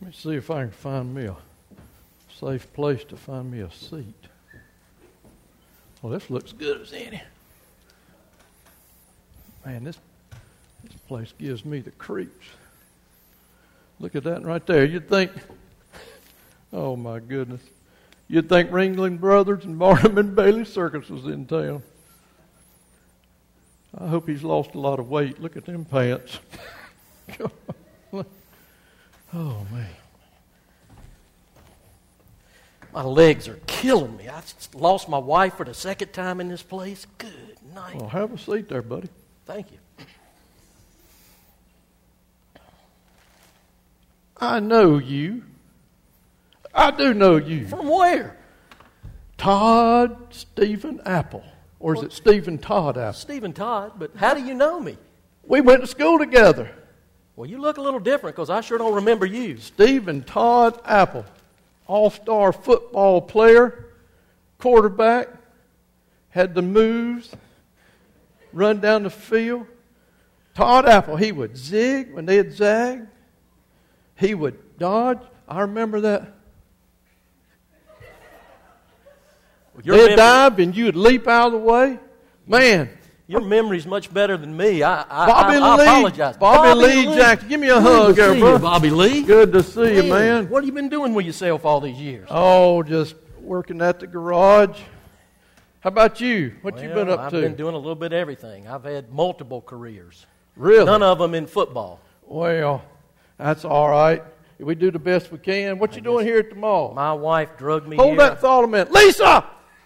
Let me see if I can find me a safe place to find me a seat. Well, this looks good as any. Man, this place gives me the creeps. Look at that right there. You'd think, oh my goodness, you'd think Ringling Brothers and Barnum and Bailey Circus was in town. I hope he's lost a lot of weight. Look at them pants. Oh, man. My legs are killing me. I lost my wife for the second time in this place. Good night. Well, have a seat there, buddy. Thank you. I know you. I do know you. From where? Todd Stephen Apple. Or is it Stephen Todd Apple? Stephen Todd, but how do you know me? We went to school together. Well, you look a little different because I sure don't remember you. Stephen Todd Apple. All-star football player, quarterback, had the moves, run down the field. Todd Apple, he would zig when they'd zag. He would dodge. I remember that. They'd dive and you'd leap out of the way. Man. Your memory's much better than me. I Lee, apologize. Bobby Lee Jackson. Give me a hug there, bro. Bobby Lee. Good to see you, man. What have you been doing with yourself all these years? Oh, just working at the garage. How about you? What you been up to? I've been doing a little bit of everything. I've had multiple careers. Really? None of them in football. Well, that's all right. We do the best we can. What you doing here at the mall? My wife drugged me here. Hold that thought a minute. Lisa!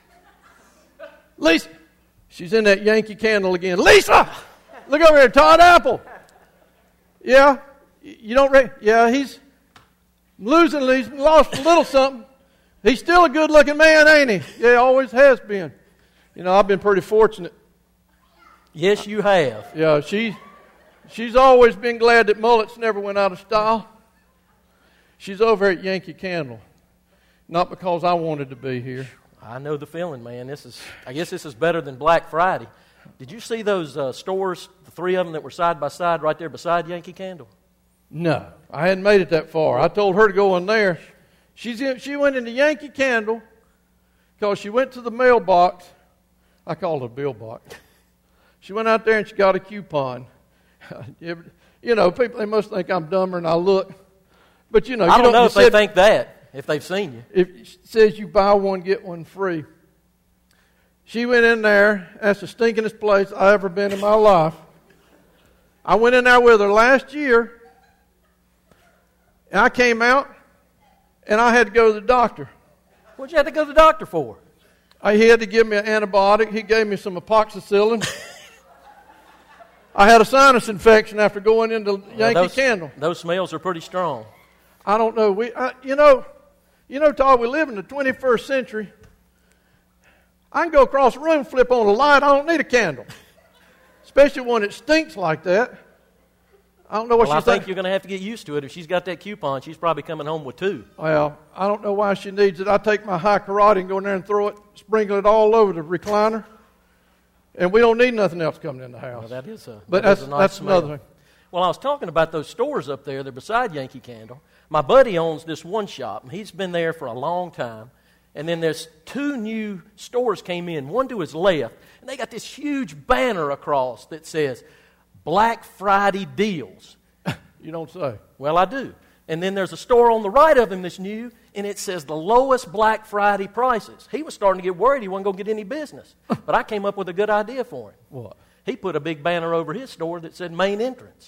Lisa! She's in that Yankee Candle again. Lisa! Look over here, Todd Apple. Yeah? You don't yeah, he's losing. He's lost a little something. He's still a good-looking man, ain't he? Yeah, always has been. You know, I've been pretty fortunate. Yes, you have. Yeah, she's always been glad that mullets never went out of style. She's over at Yankee Candle. Not because I wanted to be here. I know the feeling, man. I guess this is better than Black Friday. Did you see those stores, the three of them that were side by side right there beside Yankee Candle? No, I hadn't made it that far. I told her to go in there. She went into Yankee Candle because she went to the mailbox. I call it a bill box. She went out there and she got a coupon. You know, people, they must think I'm dumber than I look. But, you know, I don't know if they think that. If they've seen you. It says you buy one, get one free. She went in there. That's the stinkingest place I've ever been in my life. I went in there with her last year. And I came out. And I had to go to the doctor. What'd you have to go to the doctor for? He had to give me an antibiotic. He gave me some amoxicillin. I had a sinus infection after going into Yankee Candle. Those smells are pretty strong. I don't know. You know, Todd, we live in the 21st century. I can go across the room, flip on a light. I don't need a candle. Especially when it stinks like that. I don't know what she's I think you're going to have to get used to it. If she's got that coupon, she's probably coming home with two. Well, I don't know why she needs it. I take my high karate and go in there and throw it, sprinkle it all over the recliner. And we don't need nothing else coming in the house. Well, that is a that's another thing. Well, I was talking about those stores up there. They're beside Yankee Candle. My buddy owns this one shop, and he's been there for a long time. And then there's two new stores came in, one to his left, and they got this huge banner across that says, Black Friday Deals. You don't say. Well, I do. And then there's a store on the right of him that's new, and it says the lowest Black Friday prices. He was starting to get worried he wasn't going to get any business. But I came up with a good idea for him. What? He put a big banner over his store that said main entrance.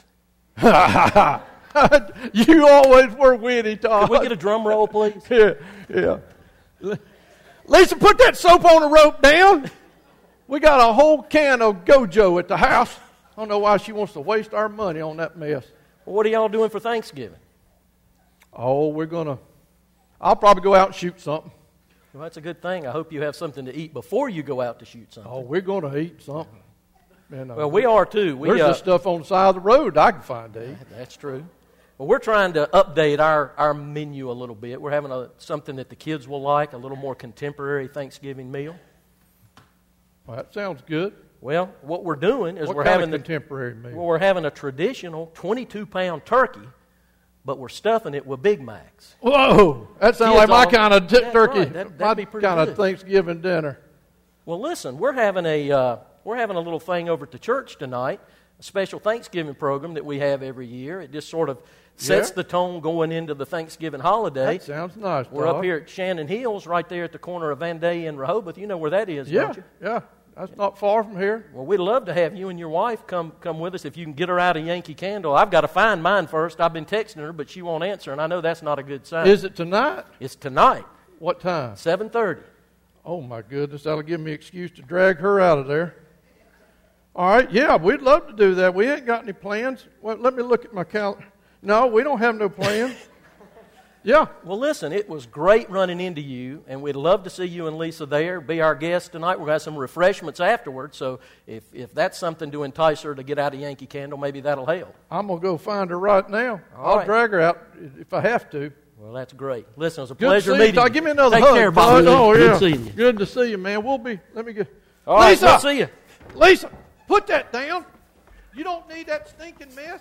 You always were witty, Todd. Can we get a drum roll, please? Yeah. Lisa, put that soap on the rope down. We got a whole can of Gojo at the house. I don't know why she wants to waste our money on that mess. Well, what are y'all doing for Thanksgiving? Oh, I'll probably go out and shoot something. Well, that's a good thing. I hope you have something to eat before you go out to shoot something. Oh, we're going to eat something. Well, we are too. There's this stuff on the side of the road I can find to eat. That's true. Well, we're trying to update our menu a little bit. We're having something that the kids will like, a little more contemporary Thanksgiving meal. Well, that sounds good. Well, what we're doing is we're having a contemporary meal. Well, we're having a traditional 22-pound turkey but we're stuffing it with Big Macs. Whoa, that sounds like my kind of turkey, right. That'd be pretty kind good. of Thanksgiving dinner. Well, listen, we're having a little thing over at the church tonight, a special Thanksgiving program that we have every year. It just sort of sets the tone going into the Thanksgiving holiday. That sounds nice. We're up here at Shannon Hills, right there at the corner of Van Day and Rehoboth. You know where that is, don't you? Yeah, that's not far from here. Well, we'd love to have you and your wife come with us if you can get her out of Yankee Candle. I've got to find mine first. I've been texting her, but she won't answer, and I know that's not a good sign. Is it tonight? It's tonight. What time? 7:30. Oh, my goodness. That'll give me an excuse to drag her out of there. All right, yeah, we'd love to do that. We ain't got any plans. Well, let me look at my calendar. No, we don't have no plans. Yeah. Well, listen, it was great running into you, and we'd love to see you and Lisa there. Be our guest tonight. We're going to have some refreshments afterwards, so if that's something to entice her to get out of Yankee Candle, maybe that'll help. I'm going to go find her right now. All I'll right. drag her out if I have to. Well, that's great. Listen, it was a Good pleasure to see meeting you. you. Give me another Take hug. care, Bobby. bud. Oh, Good yeah. seeing you. Good to see you, man. Let me get. All right, Lisa! we'll see you. Lisa, put that down. You don't need that stinking mess.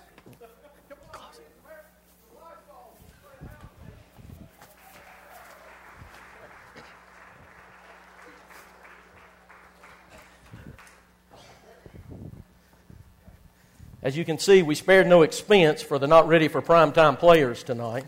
As you can see, we spared no expense for the not ready for primetime players tonight.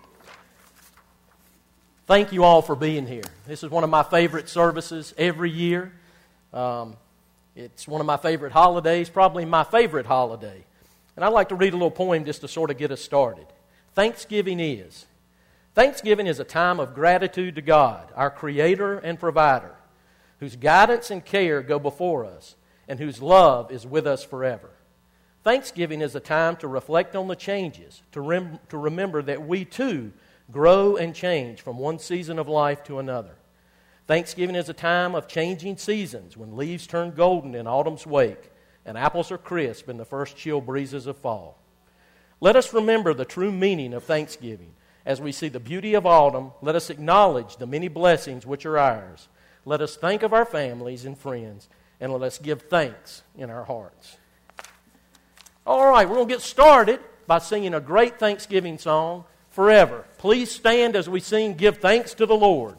Thank you all for being here. This is one of my favorite services every year. It's one of my favorite holidays, probably my favorite holiday. And I'd like to read a little poem just to sort of get us started. Thanksgiving is a time of gratitude to God, our Creator and Provider, whose guidance and care go before us, and whose love is with us forever. Thanksgiving is a time to reflect on the changes, to remember that we too grow and change from one season of life to another. Thanksgiving is a time of changing seasons when leaves turn golden in autumn's wake and apples are crisp in the first chill breezes of fall. Let us remember the true meaning of Thanksgiving. As we see the beauty of autumn, let us acknowledge the many blessings which are ours. Let us think of our families and friends, and let us give thanks in our hearts. All right, we're going to get started by singing a great Thanksgiving song, Forever. Please stand as we sing, Give Thanks to the Lord.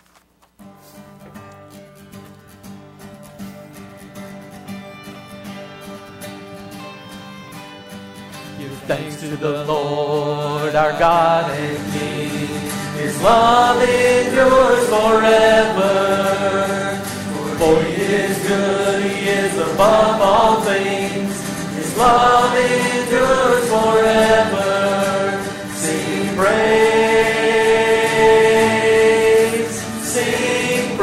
Give thanks to the Lord, our God and King. His love endures forever. For He is good, He is above all things. His love endures forever. Sing praise, sing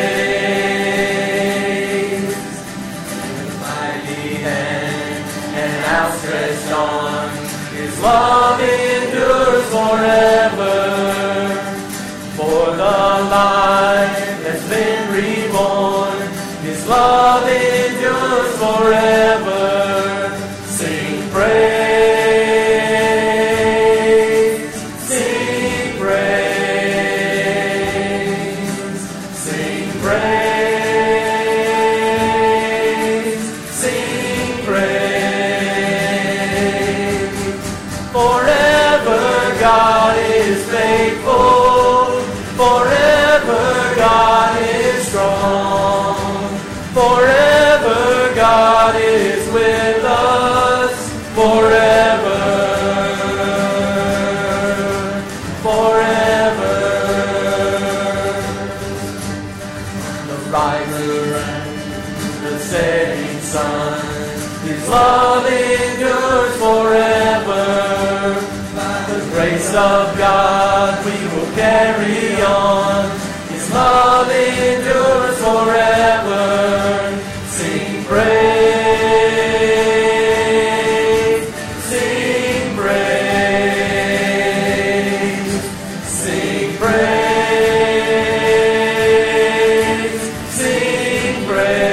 praise. With mighty hand and outstretched arm, His love endures forever. For the life that's been reborn, His love endures forever. Sing praise, sing praise, sing praise, sing praise. Forever God is faithful, forever God is strong, forever God is with us, forever, forever. The rising and the setting sun, His love endures forever. By the grace of God we will carry on. His love endures forever. Sing praise, sing praise, sing praise, sing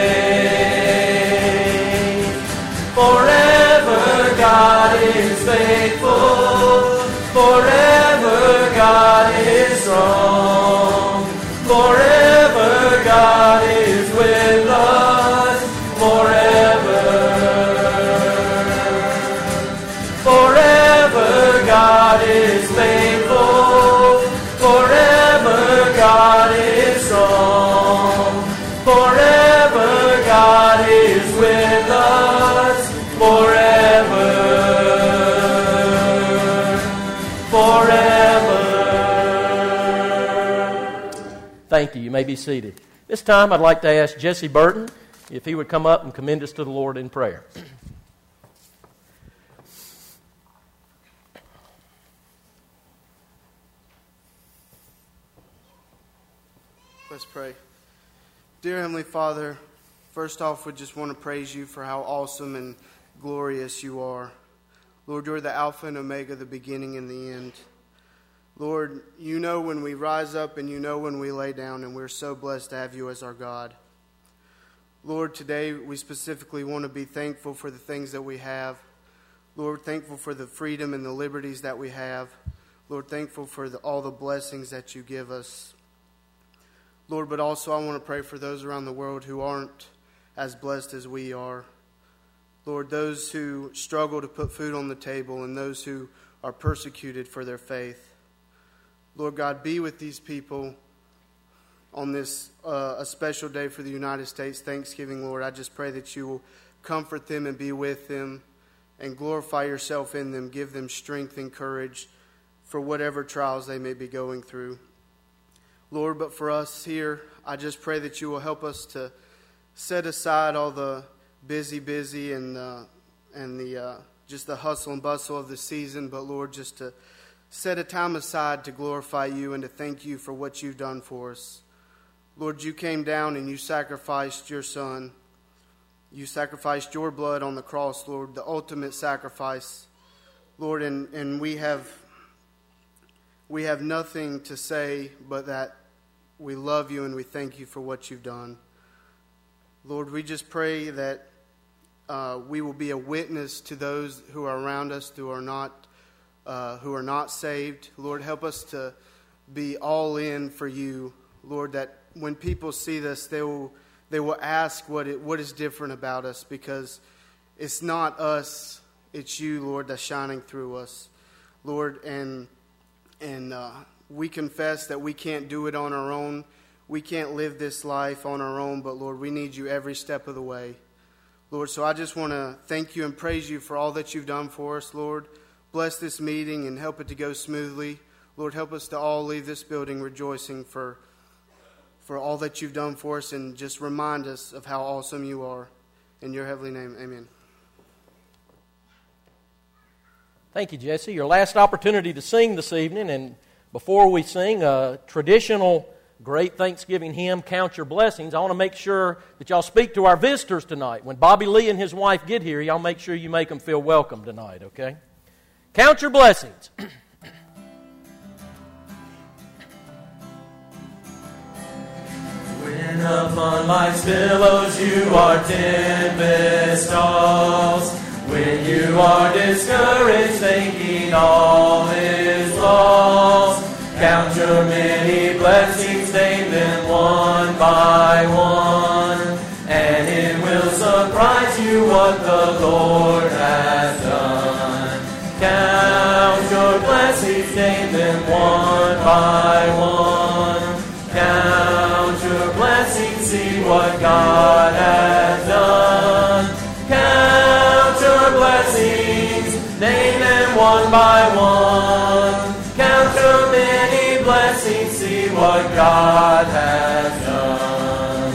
praise. Forever God is faithful, forever God is strong, forever Thank you. You may be seated. This time I'd like to ask Jesse Burton if he would come up and commend us to the Lord in prayer. Let's pray. Dear Heavenly Father, first off, we just want to praise you for how awesome and glorious you are. Lord, you're the Alpha and Omega, the beginning and the end. Lord, you know when we rise up and you know when we lay down, and we're so blessed to have you as our God. Lord, today we specifically want to be thankful for the things that we have. Lord, thankful for the freedom and the liberties that we have. Lord, thankful for all the blessings that you give us. Lord, but also I want to pray for those around the world who aren't as blessed as we are. Lord, those who struggle to put food on the table and those who are persecuted for their faith. Lord God, be with these people on this a special day for the United States, Thanksgiving, Lord. I just pray that you will comfort them and be with them and glorify yourself in them. Give them strength and courage for whatever trials they may be going through. Lord, but for us here, I just pray that you will help us to set aside all the busy and the just the hustle and bustle of the season, but Lord, just to set a time aside to glorify you and to thank you for what you've done for us. Lord, you came down and you sacrificed your Son. You sacrificed your blood on the cross, Lord, the ultimate sacrifice. Lord, and we have nothing to say but that we love you and we thank you for what you've done. Lord, we just pray that we will be a witness to those who are around us who are not saved. Lord, help us to be all in for you. Lord, that when people see this, they will ask what is different about us, because it's not us, it's you, Lord, that's shining through us. Lord, and we confess that we can't do it on our own. We can't live this life on our own, but Lord, we need you every step of the way. Lord, so I just want to thank you and praise you for all that you've done for us, Lord. Bless this meeting and help it to go smoothly. Lord, help us to all leave this building rejoicing for all that you've done for us, and just remind us of how awesome you are. In your heavenly name, amen. Thank you, Jesse. Your last opportunity to sing this evening, and before we sing a traditional great Thanksgiving hymn, Count Your Blessings, I want to make sure that y'all speak to our visitors tonight. When Bobby Lee and his wife get here, y'all make sure you make them feel welcome tonight, okay? Count your blessings. When upon life's billows you are tempest-tossed, when you are discouraged thinking all is lost, count your many blessings, name them one by one, and it will surprise you what the Lord has done. Count your blessings, name them one by one. Count your blessings, see what God has done. Count your blessings, name them one by one. Count your many blessings, see what God has done.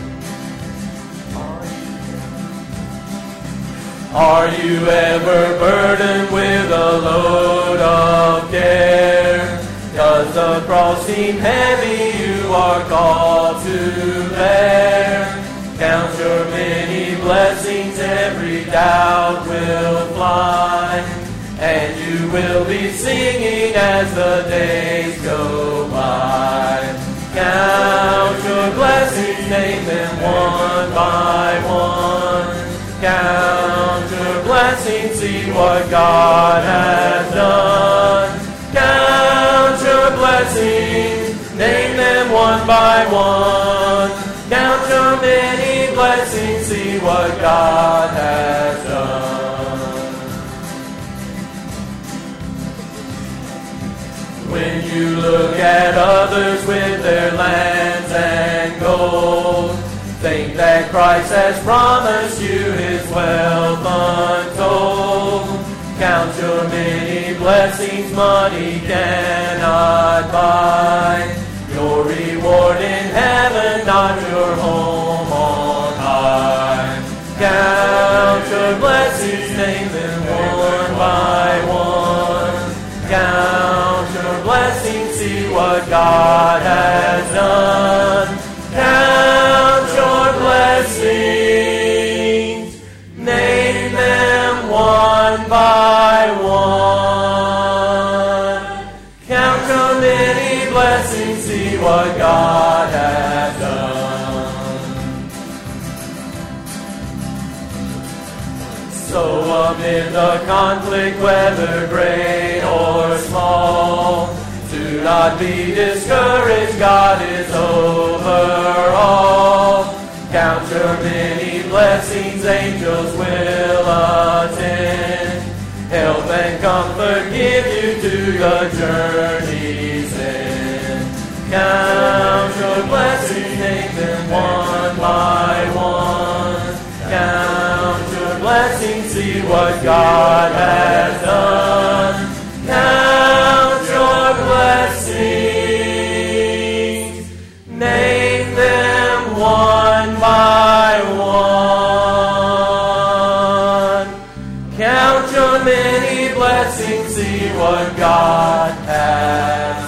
Are you ever burdened with a load of care? Does the cross seem heavy you are called to bear? Count your many blessings, every doubt will fly, and you will be singing as the days go by. Count your blessings, name them one by one. Count your blessings, see what God has done. Count your blessings, name them one by one. Count your many blessings, see what God has done. When you look at others with their lands and gold, think that Christ has promised you his wealth untold. Count your many blessings, blessings money cannot buy. Your reward in heaven, not your home on high. Count your blessings, name them one by one. Count your blessings, see what God has done. Count your blessings, name them one by one. Count your many blessings, see what God has done. So amid the conflict, whether great or small, do not be discouraged, God is over all. Count your many blessings, angels will attend. Help and comfort give you to your journey's end. Count your blessings, name them one by one. Count your blessings, see what God has done. Count your blessings, name them one by one. Count your many blessings, see what God has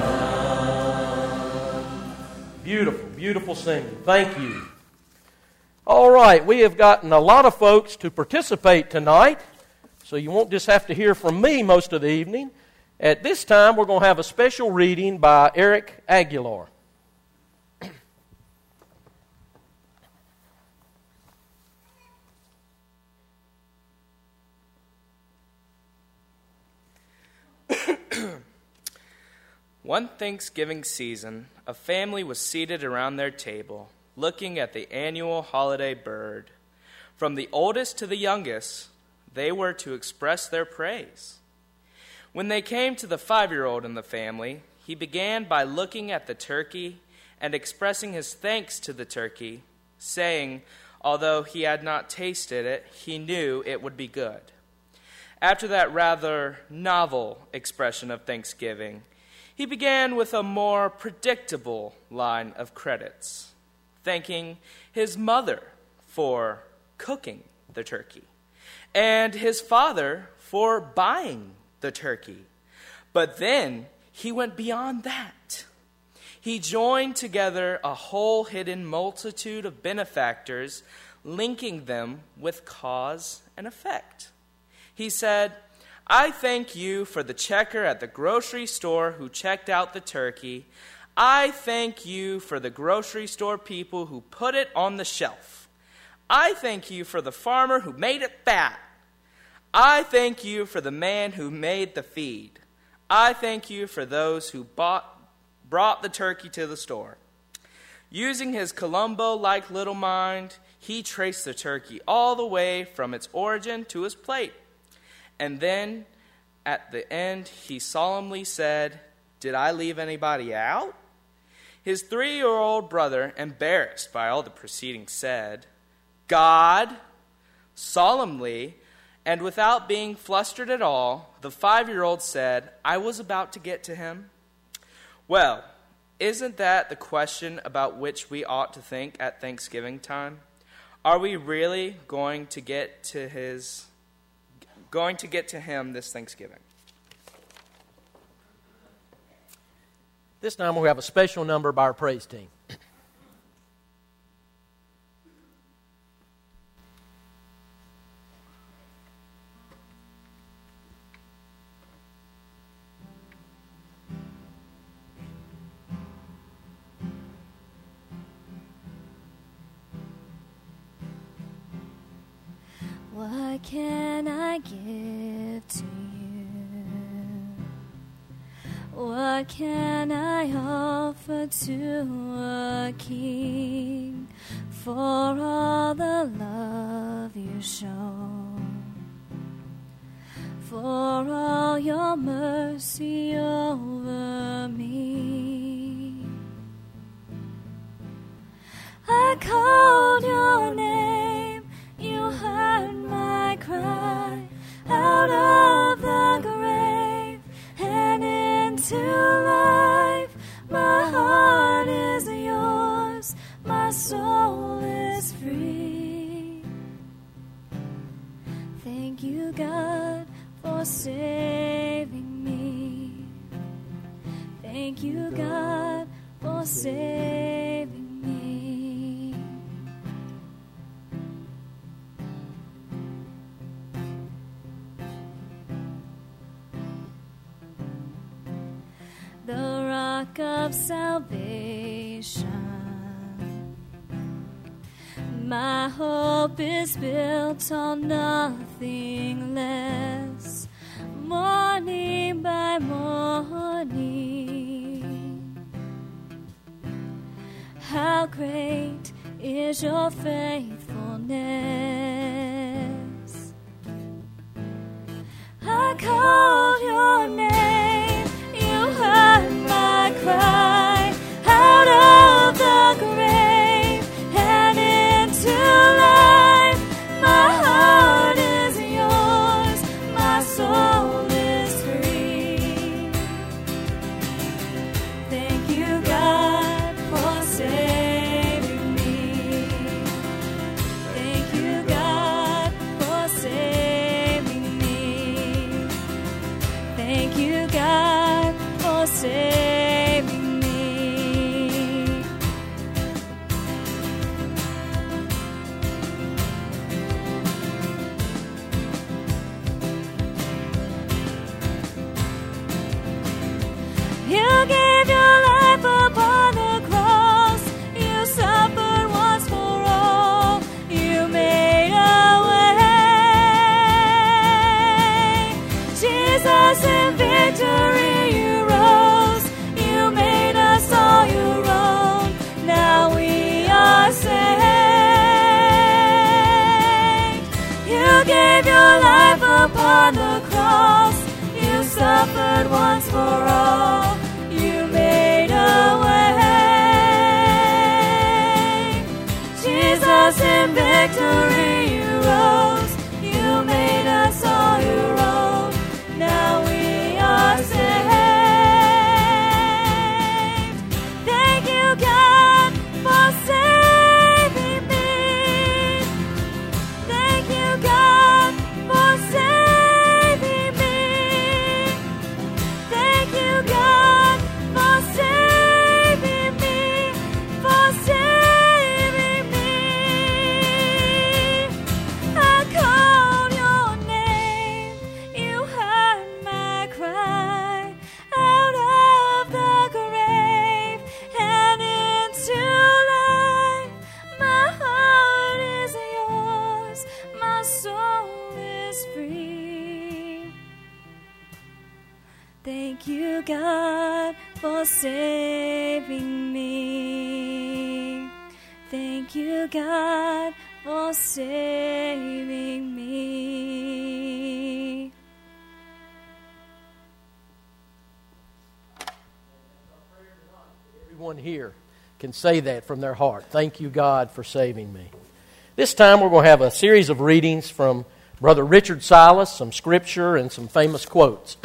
done. Beautiful, beautiful singing. Thank you. All right, we have gotten a lot of folks to participate tonight, so you won't just have to hear from me most of the evening. At this time, we're going to have a special reading by Eric Aguilar. One Thanksgiving season, a family was seated around their table, looking at the annual holiday bird. From the oldest to the youngest, they were to express their praise. When they came to the 5-year-old in the family, he began by looking at the turkey and expressing his thanks to the turkey, saying, although he had not tasted it, he knew it would be good. After that rather novel expression of thanksgiving, he began with a more predictable line of credits, thanking his mother for cooking the turkey and his father for buying the turkey. But then he went beyond that. He joined together a whole hidden multitude of benefactors, linking them with cause and effect. He said, I thank you for the checker at the grocery store who checked out the turkey. I thank you for the grocery store people who put it on the shelf. I thank you for the farmer who made it fat. I thank you for the man who made the feed. I thank you for those who brought the turkey to the store. Using his Columbo-like little mind, he traced the turkey all the way from its origin to his plate. And then, at the end, he solemnly said, did I leave anybody out? His 3-year-old brother, embarrassed by all the proceedings, said, God, solemnly, and without being flustered at all, the 5-year-old said, I was about to get to him. Well, isn't that the question about which we ought to think at Thanksgiving time? Are we really going to get to him this Thanksgiving? This time we have a special number by our praise team. What can I give to you? What can I offer to a king for all the love you show, for all your mercy over me? I called your name, you heard my cry out of the grave. into life. My heart is yours, my soul is free. Thank you, God, for saving me. Thank you, God, for saving me. The rock of salvation, my hope is built on nothing less. Morning by morning, how great is your faithfulness. I called your name, you heard my cry out of the grave and into life. My heart is yours, my soul is free. Thank you, God, for saving me. Thank you, God, for saving me. Thank you, God, for saving me. You gave your life upon the cross. You suffered once for all. You made a way. Jesus, in victory you rose. You made us all your own. Now we are saved. You gave your life upon the cross. You suffered once for all. You made a way. Jesus, in victory you rose. You made us all your own. Now we are saved. Thank you, God, for saving me. Thank you, God, for saving me. Thank you, God, for saving me, for saving me. I called your name, you heard my cry out of the grave and into life. My heart is yours, my soul is free. Thank you, God, for saving me. Thank you, God, for saving me. Everyone here can say that from their heart. Thank you, God, for saving me. This time we're going to have a series of readings from Brother Richard Silas, some scripture, and some famous quotes.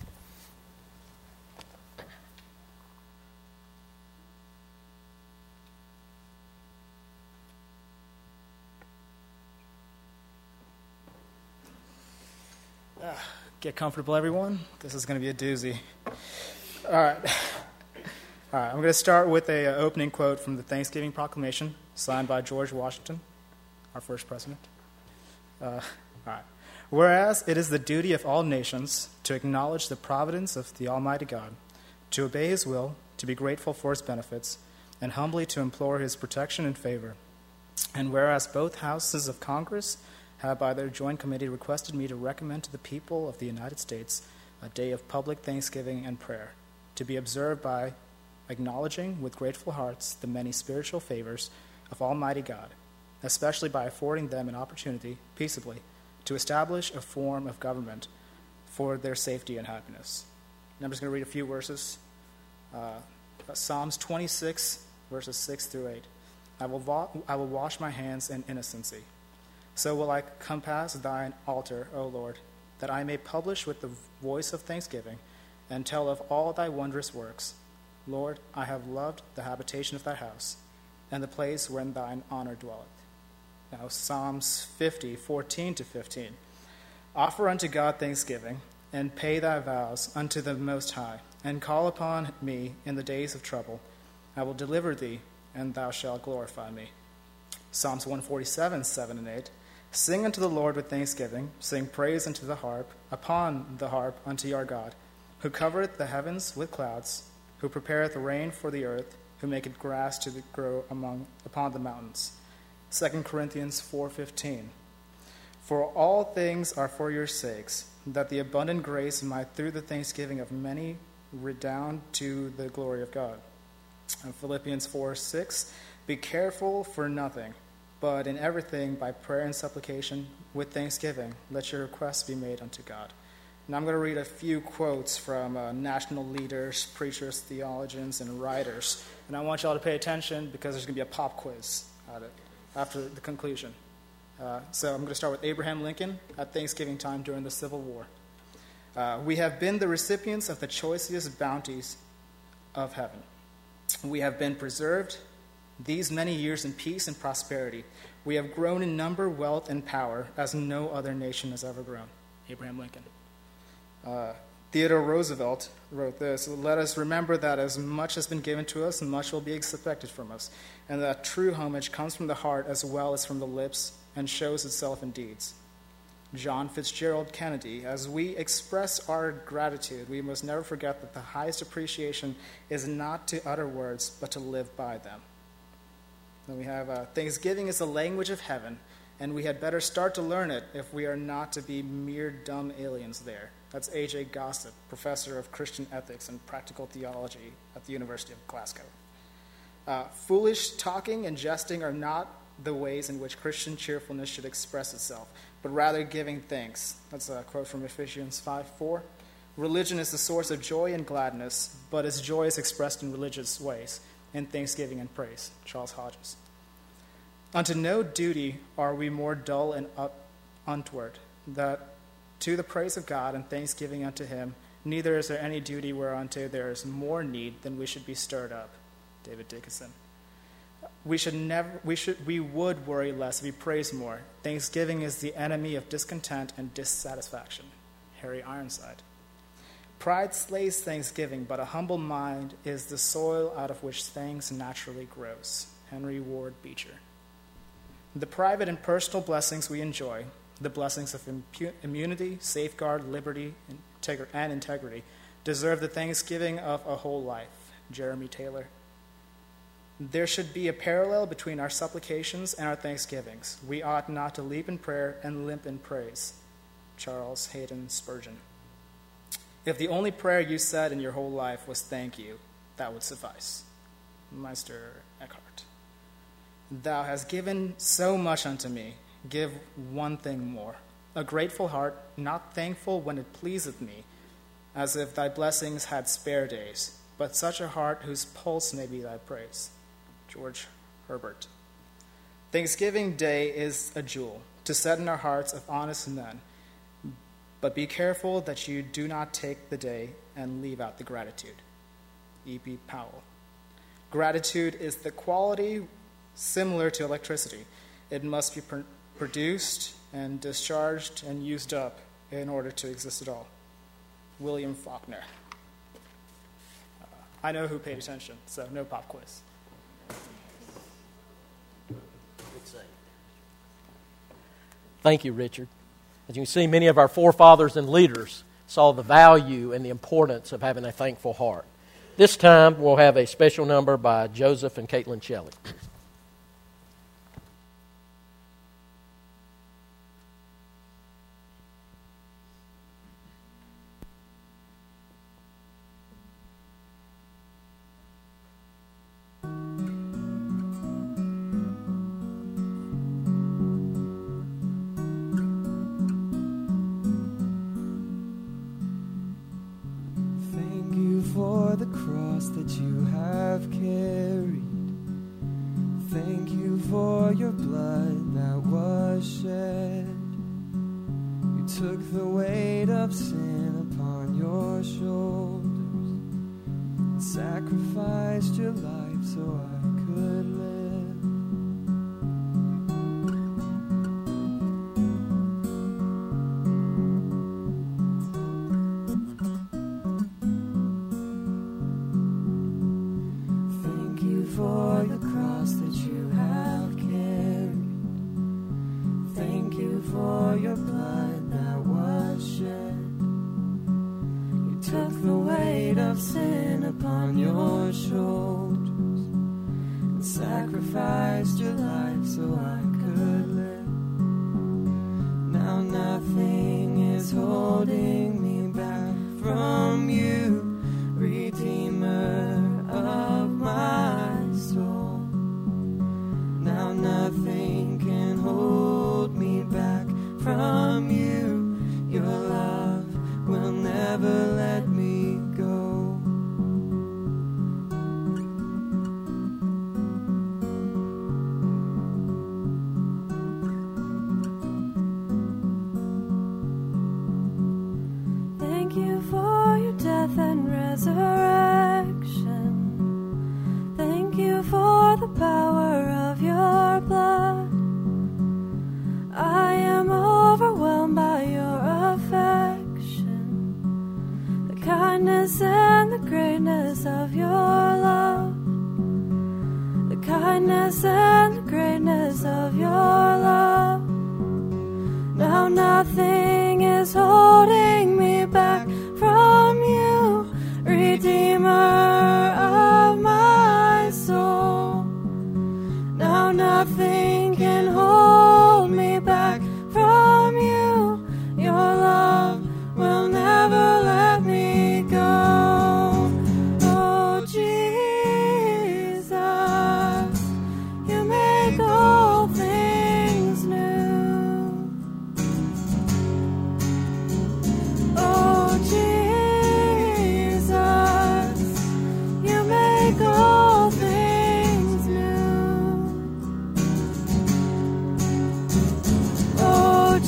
Get comfortable, everyone. This is going to be a doozy. All right. I'm going to start with an opening quote from the Thanksgiving Proclamation, signed by George Washington, our first president. All right. Whereas it is the duty of all nations to acknowledge the providence of the Almighty God, to obey His will, to be grateful for His benefits, and humbly to implore His protection and favor. And whereas both houses of Congress have by their joint committee requested me to recommend to the people of the United States a day of public thanksgiving and prayer, to be observed by acknowledging with grateful hearts the many spiritual favors of Almighty God, especially by affording them an opportunity, peaceably, to establish a form of government for their safety and happiness. And I'm just going to read a few verses. Psalms 26, verses 6 through 8. I will wash my hands in innocency. So will I compass thine altar, O Lord, that I may publish with the voice of thanksgiving and tell of all thy wondrous works. Lord, I have loved the habitation of thy house, and the place wherein thine honor dwelleth. Now Psalms 50, 14-15. Offer unto God thanksgiving, and pay thy vows unto the Most High, and call upon me in the days of trouble. I will deliver thee, and thou shalt glorify me. Psalms 147, 7 and 8. Sing unto the Lord with thanksgiving, sing praise unto the harp, upon the harp unto your God, who covereth the heavens with clouds, who prepareth rain for the earth, who maketh grass to grow upon the mountains. 2 Corinthians 4:15. For all things are for your sakes, that the abundant grace might through the thanksgiving of many redound to the glory of God. And Philippians 4:6. Be careful for nothing, but in everything by prayer and supplication with thanksgiving, let your requests be made unto God. And I'm going to read a few quotes from national leaders, preachers, theologians, and writers. And I want you all to pay attention because there's going to be a pop quiz after the conclusion. So I'm going to start with Abraham Lincoln at Thanksgiving time during the Civil War. We have been the recipients of the choicest bounties of heaven. We have been preserved these many years in peace and prosperity. We have grown in number, wealth, and power as no other nation has ever grown. Abraham Lincoln. Theodore Roosevelt wrote this: let us remember that as much has been given to us, much will be expected from us, and that true homage comes from the heart as well as from the lips and shows itself in deeds. John Fitzgerald Kennedy: as we express our gratitude, we must never forget that the highest appreciation is not to utter words, but to live by them. Then we have Thanksgiving is the language of heaven, and we had better start to learn it if we are not to be mere dumb aliens there. That's A.J. Gossett, professor of Christian ethics and practical theology at the University of Glasgow. Foolish talking and jesting are not the ways in which Christian cheerfulness should express itself, but rather giving thanks. That's a quote from Ephesians 5:4. Religion is the source of joy and gladness, but its joy is expressed in religious ways, in thanksgiving and praise. Charles Hodges. Unto no duty are we more dull and untoward, that to the praise of God and thanksgiving unto him, neither is there any duty whereunto there is more need than we should be stirred up. David Dickinson. We would worry less if we praise more. Thanksgiving is the enemy of discontent and dissatisfaction. Harry Ironside. Pride slays thanksgiving, but a humble mind is the soil out of which thanks naturally grows. Henry Ward Beecher. The private and personal blessings we enjoy, the blessings of immunity, safeguard, liberty, and integrity, deserve the thanksgiving of a whole life. Jeremy Taylor. There should be a parallel between our supplications and our thanksgivings. We ought not to leap in prayer and limp in praise. Charles Hayden Spurgeon. If the only prayer you said in your whole life was thank you, that would suffice. Meister Eckhart. Thou hast given so much unto me, give one thing more. A grateful heart, not thankful when it pleaseth me, as if thy blessings had spare days, but such a heart whose pulse may be thy praise. George Herbert. Thanksgiving Day is a jewel to set in our hearts of honest men, but be careful that you do not take the day and leave out the gratitude. E.P. Powell. Gratitude is the quality similar to electricity. It must be produced and discharged and used up in order to exist at all. William Faulkner. I know who paid attention, so no pop quiz. Thank you, Richard. As you can see, many of our forefathers and leaders saw the value and the importance of having a thankful heart. This time, we'll have a special number by Joseph and Caitlin Shelley. The cross that you have carried. Thank you for your blood that was shed. You took the weight of sin upon your shoulders, and sacrificed your life so I could live. Thank you for the cross that you have carried. Thank you for your blood that was shed. You took the weight of sin upon your shoulders and sacrificed your life so I could live. Now nothing is holding me back from you, Redeemer of my soul. Now nothing can hold me back from you. Your love will never let me go. Thank you for your death and resurrection. Thank you for the power of your blood. I am overwhelmed by your affection, the kindness and the greatness of your love, the kindness and the greatness of your love. Now nothing is holding me back from you, Redeemer of my soul. Now nothing can hold me back from you. Your love will never let me go. Oh, Jesus, you make all things new. Oh, Jesus, you make all things new. Oh,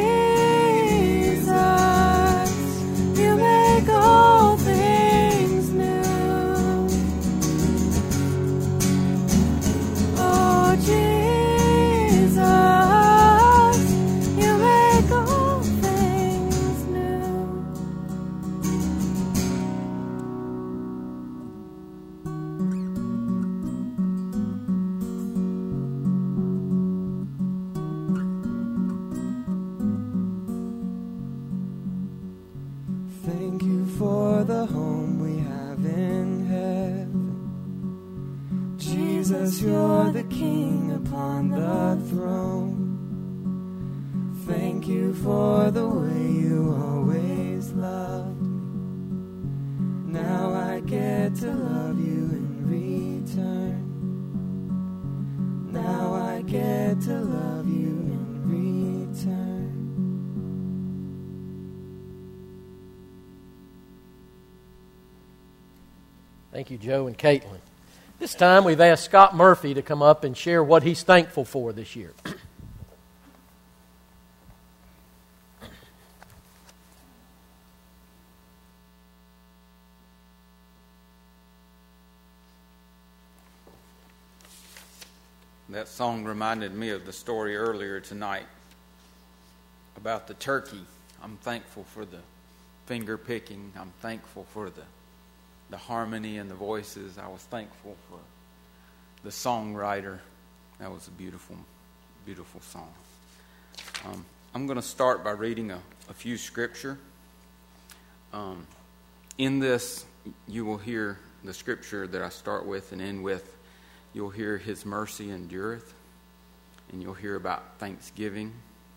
Jesus, you make all things new. Oh, Jesus, you make all things new. Thank you for the home we have in heaven. Jesus, you're the King upon the throne. Thank you for the way you always loved me. Now I get to love you in return. Now I get to love you in return. Thank you, Joe and Caitlin. This time we've asked Scott Murphy to come up and share what he's thankful for this year. That song reminded me of the story earlier tonight about the turkey. I'm thankful for the finger picking. I'm thankful for the harmony and the voices. I was thankful for the songwriter. That was a beautiful, beautiful song. I'm going to start by reading a few scripture. In this, you will hear the scripture that I start with and end with. You'll hear His mercy endureth, and you'll hear about thanksgiving,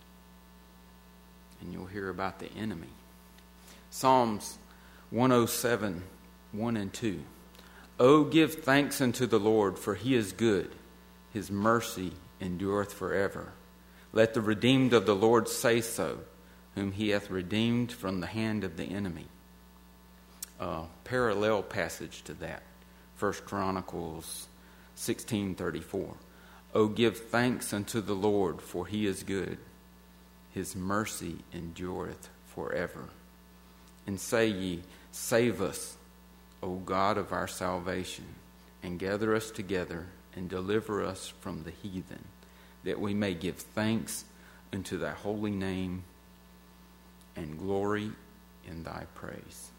and you'll hear about the enemy. Psalms 107, 1 and 2. Oh, give thanks unto the Lord, for He is good. His mercy endureth forever. Let the redeemed of the Lord say so, whom He hath redeemed from the hand of the enemy. Parallel passage to that, 1 Chronicles 16:34. Oh, give thanks unto the Lord, for He is good. His mercy endureth forever. and say ye, Save us, O God of our salvation, and gather us together, and deliver us from the heathen, that we may give thanks unto thy holy name, and glory in thy praise.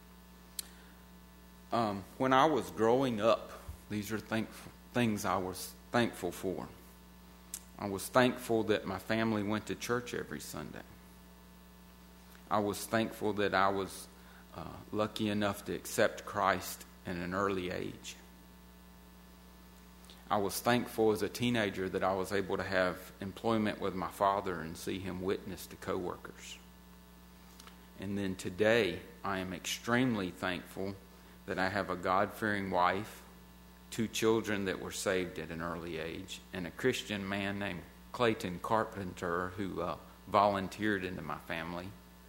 When I was growing up, these are things I was thankful for. I was thankful that my family went to church every Sunday. I was thankful that I was lucky enough to accept Christ at an early age. I was thankful as a teenager that I was able to have employment with my father and see him witness to coworkers. And then today, I am extremely thankful that I have a God-fearing wife, 2 children that were saved at an early age, and a Christian man named Clayton Carpenter who volunteered into my family.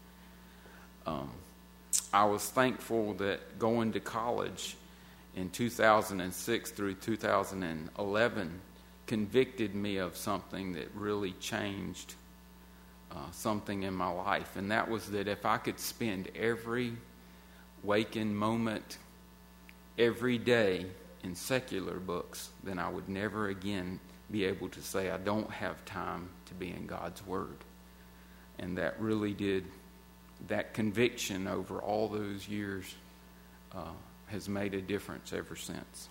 I was thankful that going to college in 2006 through 2011 convicted me of something that really changed something in my life, and that was that if I could spend every waking moment every day in secular books, then I would never again be able to say I don't have time to be in God's Word. And that really did, that conviction over all those years has made a difference ever since.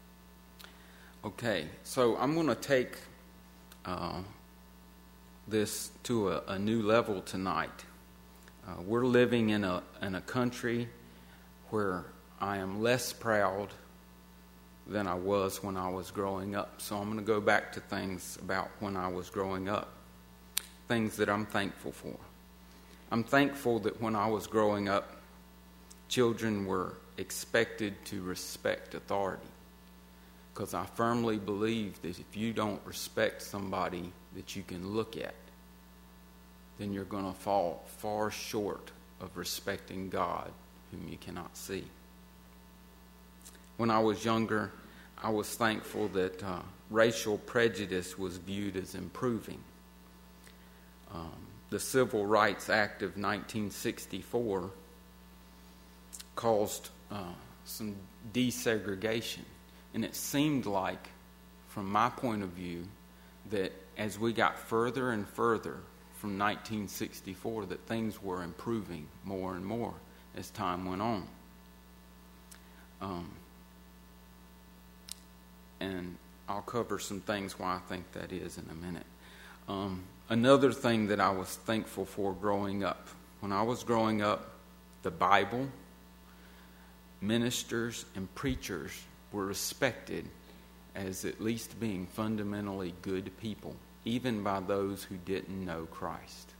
Okay, so I'm going to take this to a new level tonight. We're living in a country where I am less proud than I was when I was growing up. So I'm going to go back to things about when I was growing up, things that I'm thankful for. I'm thankful that when I was growing up, children were expected to respect authority, because I firmly believe that if you don't respect somebody that you can look at, then you're going to fall far short of respecting God, whom you cannot see. When I was younger, I was thankful that racial prejudice was viewed as improving. The Civil Rights Act of 1964 caused some desegregation. And it seemed like, from my point of view, that as we got further and further from 1964, that things were improving more and more as time went on. And I'll cover some things why I think that is in a minute. Another thing that I was thankful for growing up. When I was growing up, the Bible, ministers, and preachers were respected as at least being fundamentally good people, even by those who didn't know Christ.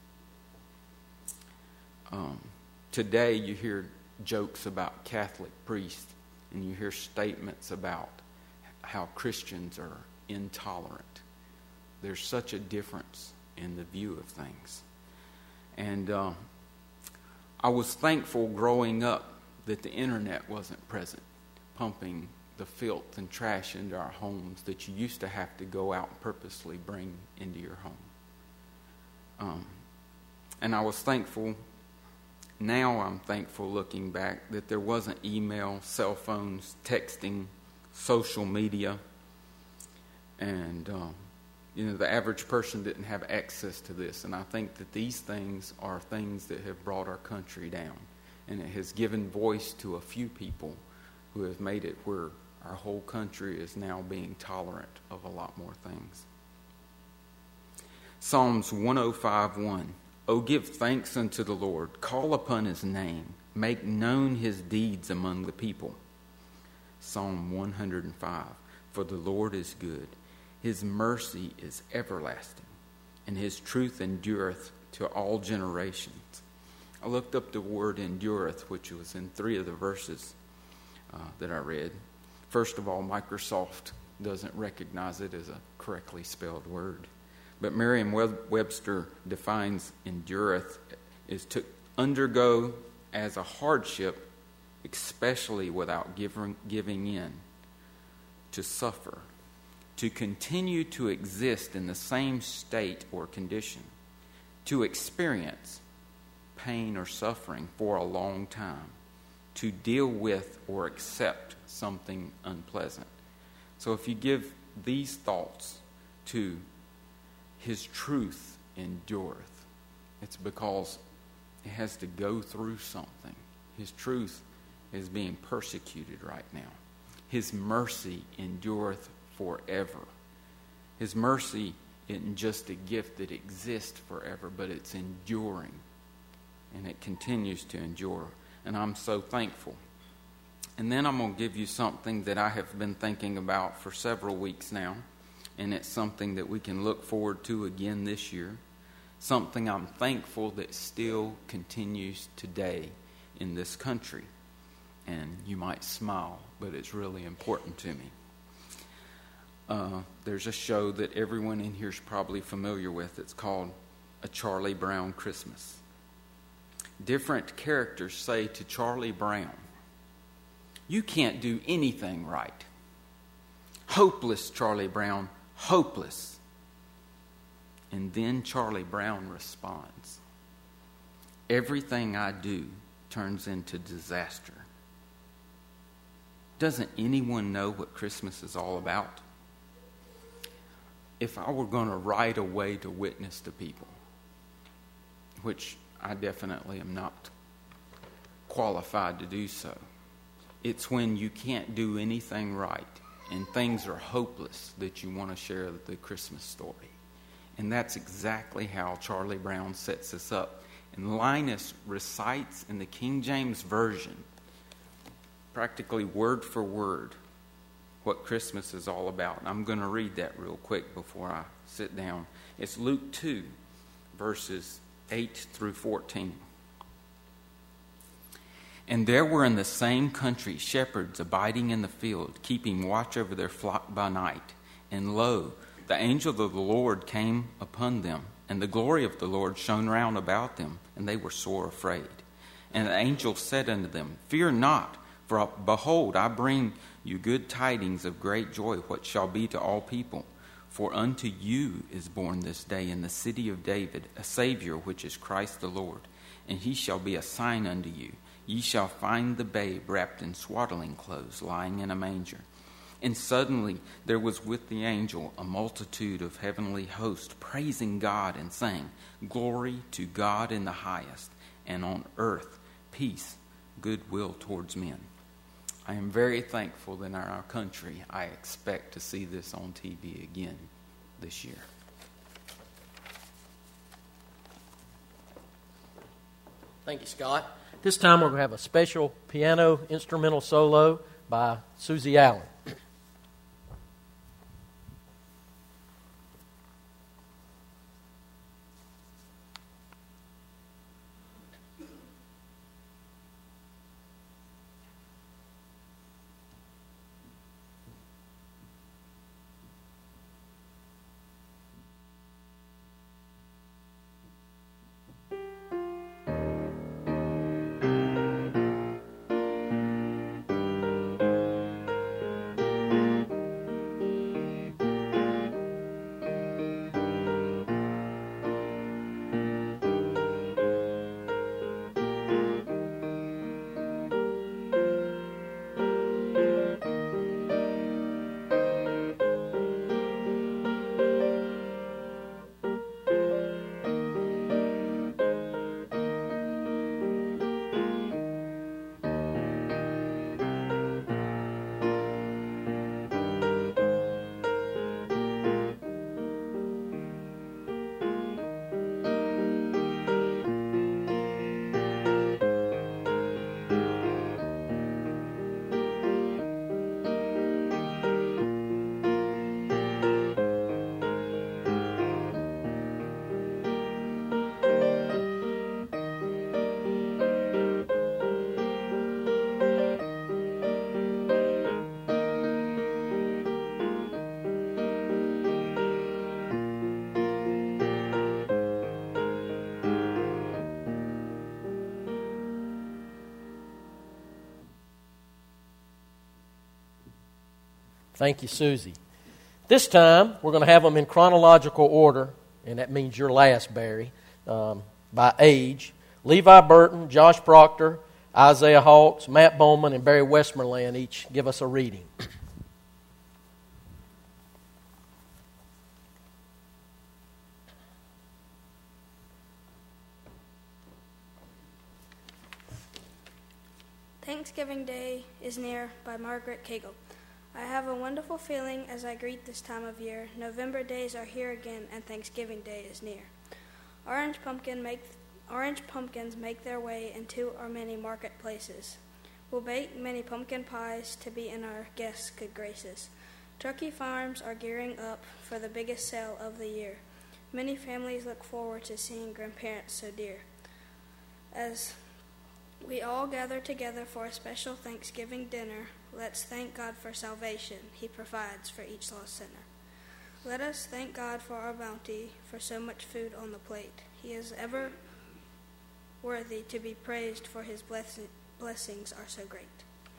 Today you hear jokes about Catholic priests, and you hear statements about how Christians are intolerant. There's such a difference in the view of things. And I was thankful growing up that the internet wasn't present, pumping the filth and trash into our homes that you used to have to go out and purposely bring into your home. And I was thankful, now I'm thankful looking back, that there wasn't email, cell phones, texting, social media, and the average person didn't have access to this. And I think that these things are things that have brought our country down, and it has given voice to a few people who have made it where our whole country is now being tolerant of a lot more things. Psalms 105:1. O give thanks unto the Lord, call upon his name, make known his deeds among the people. Psalm 105. For the Lord is good, his mercy is everlasting, and his truth endureth to all generations. I looked up the word endureth, which was in 3 of the verses that I read. First of all, Microsoft doesn't recognize it as a correctly spelled word. But Merriam-Webster defines endureth is to undergo as a hardship, especially without giving in, to suffer, to continue to exist in the same state or condition, to experience, pain, or suffering for a long time, to deal with or accept something unpleasant. So if you give these thoughts to His truth endureth, it's because it has to go through something. His truth is being persecuted right now. His mercy endureth forever. His mercy isn't just a gift that exists forever, but it's enduring. And it continues to endure. And I'm so thankful. And then I'm going to give you something that I have been thinking about for several weeks now. And it's something that we can look forward to again this year. Something I'm thankful that still continues today in this country. And you might smile, but it's really important to me. There's a show that everyone in here is probably familiar with. It's called A Charlie Brown Christmas. Different characters say to Charlie Brown, "You can't do anything right. Hopeless, Charlie Brown, hopeless." And then Charlie Brown responds, "Everything I do turns into disaster." Doesn't anyone know what Christmas is all about? If I were going to write a way to witness to people, which I definitely am not qualified to do so, it's when you can't do anything right and things are hopeless that you want to share the Christmas story. And that's exactly how Charlie Brown sets us up. And Linus recites in the King James Version, practically word for word, what Christmas is all about. And I'm going to read that real quick before I sit down. It's Luke 2, verses 8 through 14. "And there were in the same country shepherds abiding in the field, keeping watch over their flock by night. And lo, the angel of the Lord came upon them, and the glory of the Lord shone round about them, and they were sore afraid. And the angel said unto them, Fear not, for behold, I bring you good tidings of great joy, what shall be to all people. For unto you is born this day in the city of David a Savior, which is Christ the Lord. And he shall be a sign unto you. Ye shall find the babe wrapped in swaddling clothes, lying in a manger. And suddenly there was with the angel a multitude of heavenly hosts, praising God and saying, Glory to God in the highest, and on earth peace, goodwill towards men." I am very thankful that in our country I expect to see this on TV again this year. Thank you, Scott. This time we're going to have a special piano instrumental solo by Susie Allen. Thank you, Susie. This time, we're going to have them in chronological order, and that means your last, Barry, by age. Levi Burton, Josh Proctor, Isaiah Hawks, Matt Bowman, and Barry Westmoreland each give us a reading. Thanksgiving Day is Near by Margaret Cagle. I have a wonderful feeling as I greet this time of year. November days are here again, and Thanksgiving Day is near. Orange pumpkins make their way into our many marketplaces. We'll bake many pumpkin pies to be in our guests' good graces. Turkey farms are gearing up for the biggest sale of the year. Many families look forward to seeing grandparents so dear. As we all gather together for a special Thanksgiving dinner, let's thank God for salvation He provides for each lost sinner. Let us thank God for our bounty, for so much food on the plate. He is ever worthy to be praised, for His blessings are so great.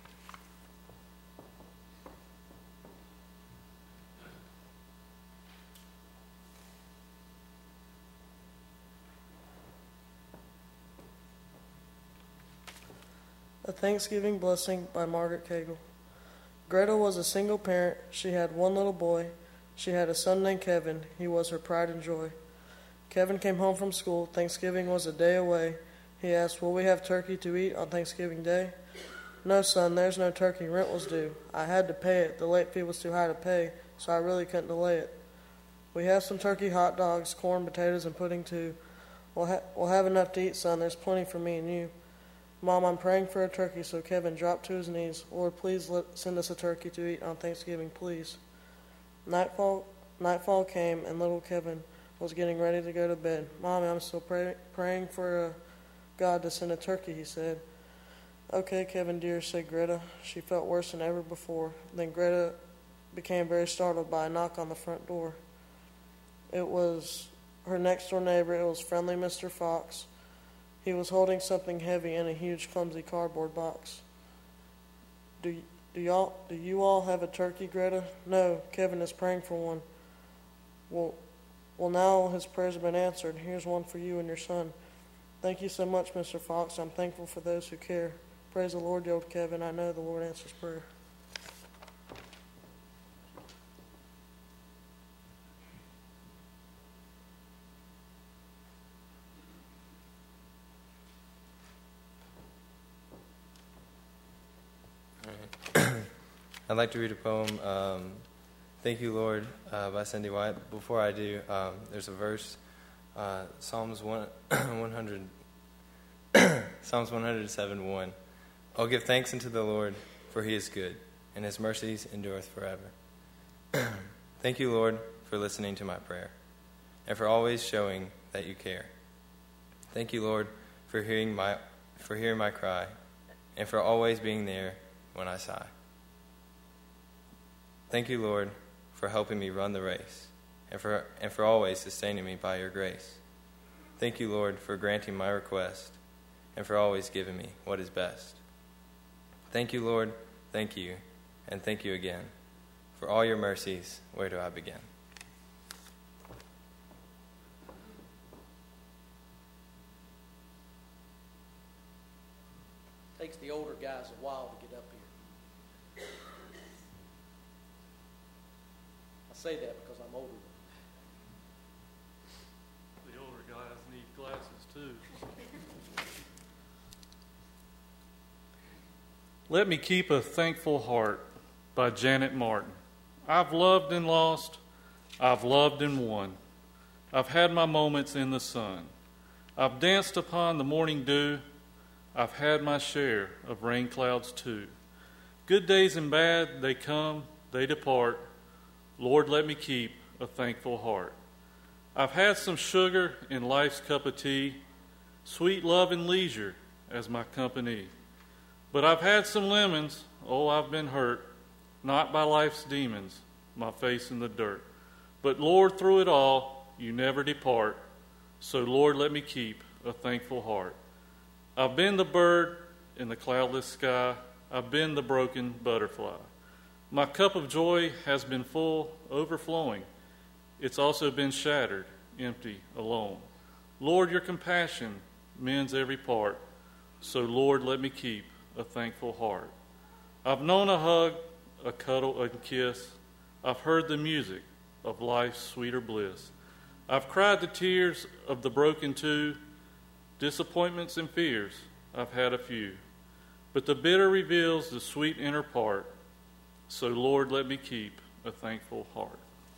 A Thanksgiving Blessing by Margaret Cagle. Greta was a single parent. She had one little boy. She had a son named Kevin. He was her pride and joy. Kevin came home from school. Thanksgiving was a day away. He asked, "Will we have turkey to eat on Thanksgiving Day?" "No, son, there's no turkey. Rent was due. I had to pay it. The late fee was too high to pay, so I really couldn't delay it." "We have some turkey hot dogs, corn, potatoes, and pudding too. We'll have enough to eat, son. There's plenty for me and you." "Mom, I'm praying for a turkey," so Kevin dropped to his knees. "Lord, please send us a turkey to eat on Thanksgiving, please." Nightfall came, and little Kevin was getting ready to go to bed. "Mommy, I'm still praying for God to send a turkey," he said. "Okay, Kevin dear," said Greta. She felt worse than ever before. Then Greta became very startled by a knock on the front door. It was her next-door neighbor. It was friendly Mr. Fox. He was holding something heavy in a huge, clumsy cardboard box. Do you all have a turkey, Greta?" "No, Kevin is praying for one." Well, now his prayers have been answered. Here's one for you and your son." "Thank you so much, Mr. Fox. I'm thankful for those who care." "Praise the Lord," yelled Kevin. "I know the Lord answers prayer." I'd like to read a poem, Thank You, Lord, by Cindy White. Before I do, there's a verse, Psalms 107:1. "Oh, give thanks unto the Lord, for He is good, and His mercies endureth forever." Thank you, Lord, for listening to my prayer, and for always showing that you care. Thank you, Lord, for hearing my cry, and for always being there when I sigh. Thank you, Lord, for helping me run the race, and for always sustaining me by your grace. Thank you, Lord, for granting my request, and for always giving me what is best. Thank you, Lord, thank you, and thank you again. For all your mercies, where do I begin? Takes the older guys a while to get up here. I say that because I'm older. The older guys need glasses too. Let Me Keep a Thankful Heart by Janet Martin. I've loved and lost. I've loved and won. I've had my moments in the sun. I've danced upon the morning dew. I've had my share of rain clouds too. Good days and bad, they come, they depart. Lord, let me keep a thankful heart. I've had some sugar in life's cup of tea, sweet love and leisure as my company. But I've had some lemons, oh, I've been hurt, not by life's demons, my face in the dirt. But Lord, through it all, you never depart. So Lord, let me keep a thankful heart. I've been the bird in the cloudless sky. I've been the broken butterfly. My cup of joy has been full, overflowing. It's also been shattered, empty, alone. Lord, your compassion mends every part. So, Lord, let me keep a thankful heart. I've known a hug, a cuddle, a kiss. I've heard the music of life's sweeter bliss. I've cried the tears of the broken too. Disappointments and fears, I've had a few. But the bitter reveals the sweet inner part. So, Lord, let me keep a thankful heart.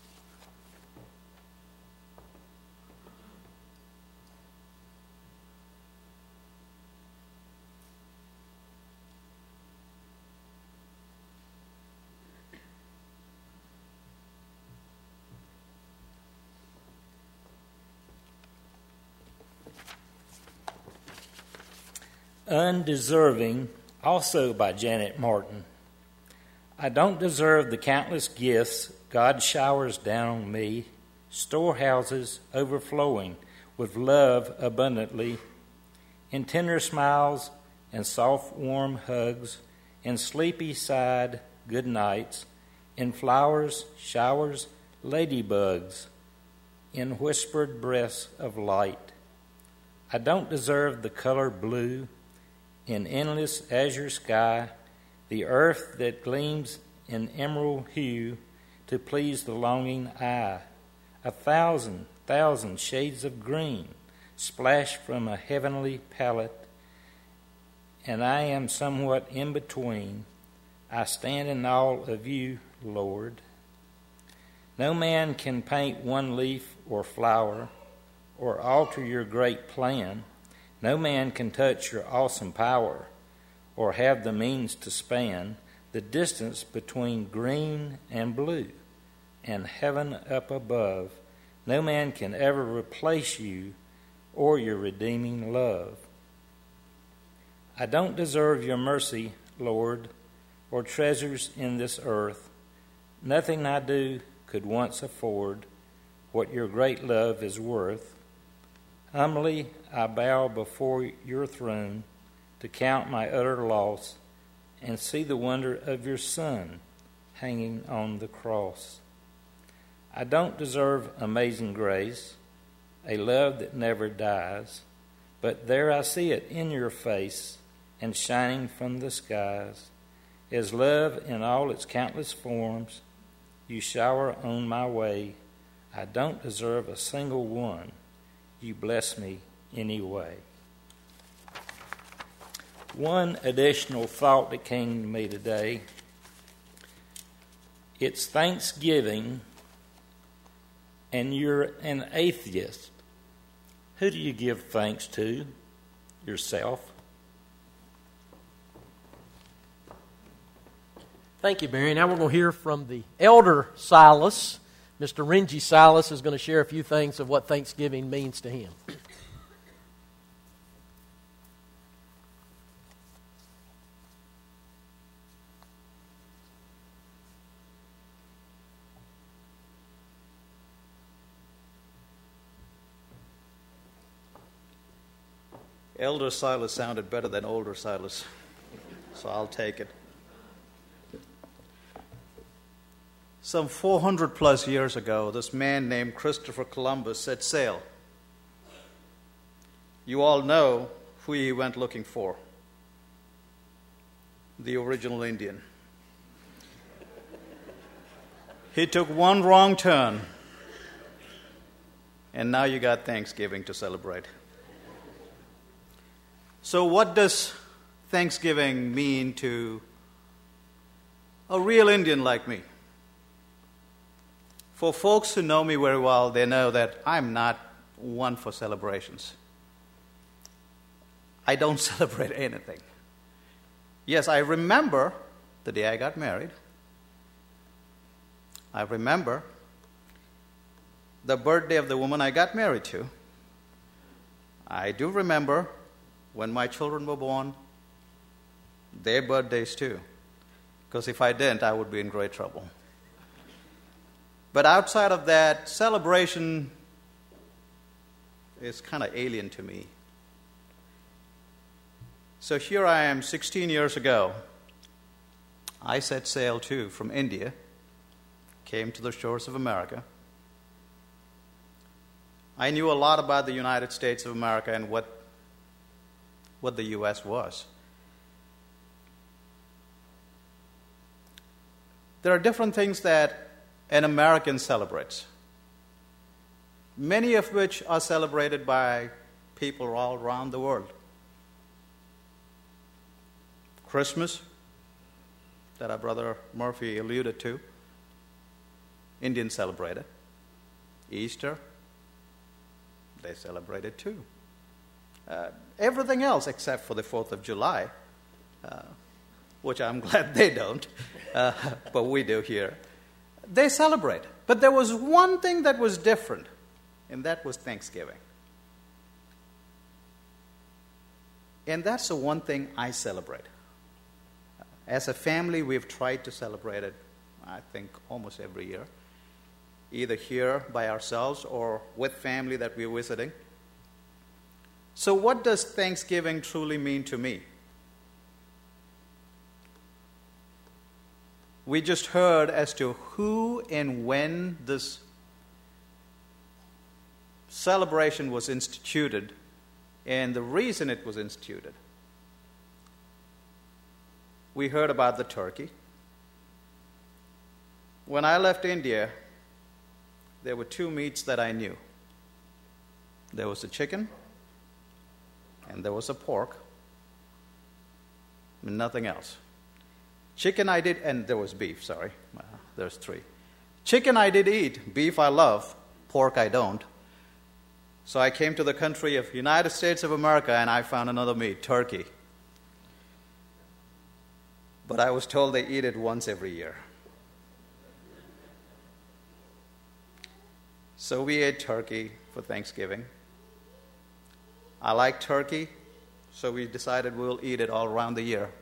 Undeserving, also by Janet Martin. I don't deserve the countless gifts God showers down on me, storehouses overflowing with love abundantly, in tender smiles and soft warm hugs, in sleepy side good nights, in flowers, showers, ladybugs, in whispered breaths of light. I don't deserve the color blue, in endless azure sky, the earth that gleams in emerald hue to please the longing eye. 1,000,000 shades of green splash from a heavenly palette, and I am somewhat in between. I stand in awe of you, Lord. No man can paint one leaf or flower or alter your great plan. No man can touch your awesome power or have the means to span the distance between green and blue and heaven up above. No man can ever replace you or your redeeming love. I don't deserve your mercy, Lord, or treasures in this earth. Nothing I do could once afford what your great love is worth. Humbly I bow before your throne to count my utter loss and see the wonder of your Son hanging on the cross. I don't deserve amazing grace, a love that never dies, but there I see it in your face and shining from the skies. As love in all its countless forms you shower on my way, I don't deserve a single one. You bless me anyway. One additional thought that came to me today. It's Thanksgiving and you're an atheist. Who do you give thanks to? Yourself? Thank you, Barry. Now we're going to hear from the elder Silas. Mr. Renji Silas is going to share a few things of what Thanksgiving means to him. Elder Silas sounded better than older Silas, so I'll take it. Some 400 plus years ago, this man named Christopher Columbus set sail. You all know who he went looking for. The original Indian. He took one wrong turn, and now you got Thanksgiving to celebrate. So what does Thanksgiving mean to a real Indian like me? For folks who know me very well, they know that I'm not one for celebrations. I don't celebrate anything. Yes, I remember the day I got married. I remember the birthday of the woman I got married to. I do remember when my children were born, their birthdays too. Because if I didn't, I would be in great trouble. But outside of that, celebration is kind of alien to me. So here I am 16 years ago. I set sail too from India, came to the shores of America. I knew a lot about the United States of America and what what the U.S. was. There are different things that an American celebrates, many of which are celebrated by people all around the world. Christmas, that our brother Murphy alluded to, Indians celebrate it. Easter, they celebrate it too. Everything else except for the 4th of July, which I'm glad they don't, but we do here. They celebrate. But there was one thing that was different, and that was Thanksgiving. And that's the one thing I celebrate. As a family, we've tried to celebrate it, I think, almost every year, either here by ourselves or with family that we're visiting. So what does Thanksgiving truly mean to me? We just heard as to who and when this celebration was instituted and the reason it was instituted. We heard about the turkey. When I left India, there were two meats that I knew. There was a chicken and there was a pork, and nothing else. Chicken I did, and there was beef, sorry. There's three. Chicken I did eat, beef I love, pork I don't. So I came to the country of United States of America and I found another meat, turkey. But I was told they eat it once every year. So we ate turkey for Thanksgiving. I like turkey, so we decided we'll eat it all around the year.